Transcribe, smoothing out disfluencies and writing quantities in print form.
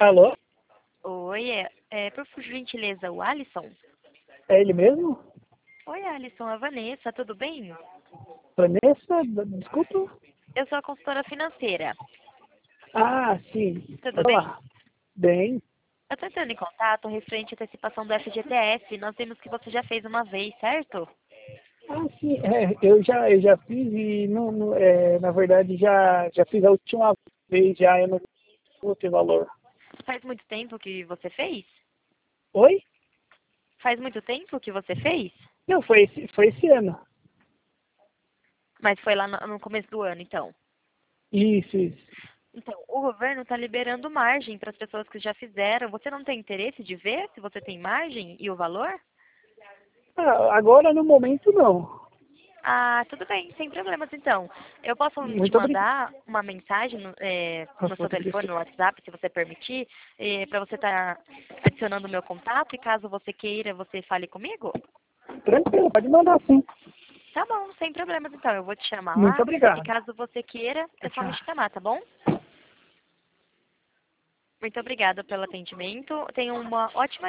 Alô? Oi, por gentileza, o Alisson? É ele mesmo? Oi, Alisson, a Vanessa, tudo bem? Vanessa? Desculpa? Eu sou a consultora financeira, Ah, sim. tudo Pode bem? falar. Bem. Eu estou entrando em contato referente à antecipação do FGTS. Nós vimos que você já fez uma vez, certo? Ah, sim. Eu já fiz e na verdade já fiz a última vez já, eu não vou ter valor. Faz muito tempo que você fez? Oi? Faz muito tempo que você fez? Não, foi esse ano. Mas foi lá no começo do ano, então. Isso, isso. Então, o governo está liberando margem para as pessoas que já fizeram. Você não tem interesse de ver se você tem margem e o valor? Ah, agora no momento não. Ah, tudo bem, sem problemas então. Eu posso te Muito obrigado. mandar uma mensagem no seu telefone, no WhatsApp, se você permitir, para você estar adicionando o meu contato e caso você queira, você fale comigo? Tranquilo, pode mandar sim. Tá bom, sem problemas então. Eu vou te chamar Muito lá e obrigado. caso você queira, é Tchau, só me tchau. chamar, tá bom? Muito obrigada pelo atendimento. Tenha uma ótima